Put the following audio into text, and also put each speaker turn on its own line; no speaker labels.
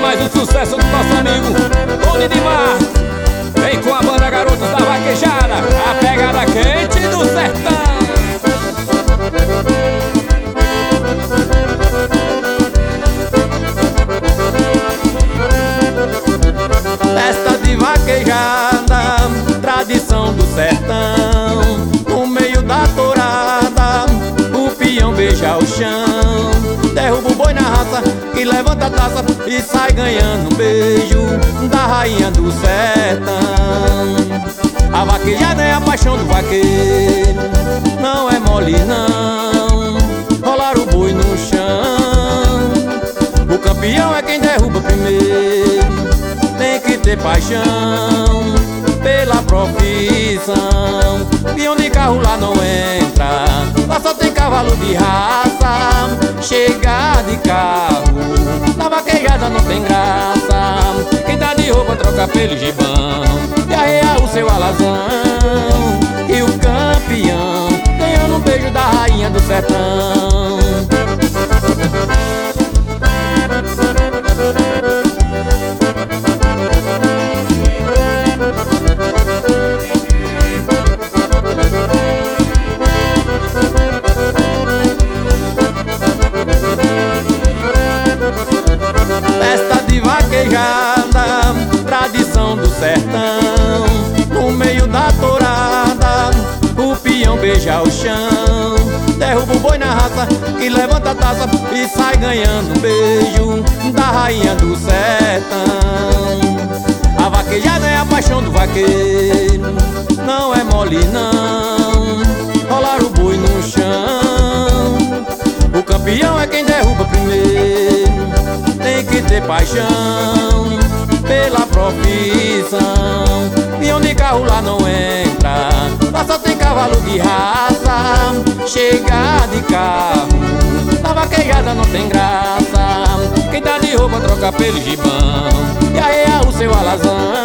mais um sucesso do nosso amigo Tony de Mar. Vem com a banda Garotos da Vaquejada, a pegada quente do sertão.
Festa de vaquejada, tradição do sertão. No meio da tourada, o peão beija o chão. Derruba o boi na raça e levanta a taça e sai ganhando um beijo da rainha do sertão. A vaquejada é a paixão do vaqueiro, não é mole não rolar o boi no chão. O campeão é quem derruba primeiro, tem que ter paixão pela profissão. Peão de carro lá não entra, lá só tem cavalo de raça. Chegar de carro, na vaquejada não tem graça. Quem tá de roupa troca pelo gibão e arreia o seu alazão. E o campeão ganhando um beijo da rainha do sertão. Festa de vaquejada, tradição do sertão. No meio da tourada, o peão beija o chão. Derruba o boi na raça e levanta a taça e sai ganhando um beijo da rainha do sertão. A vaquejada é a paixão do vaqueiro, não é mole não rolar o boi no chão. O campeão é quem derruba primeiro, tem que ter paixão pela profissão. Peão de carro lá não entra, lá só tem cavalo de raça. Chegar de carro, na vaquejada não tem graça. Quem tá de roupa troca pelo gibão e arreia o seu alazão.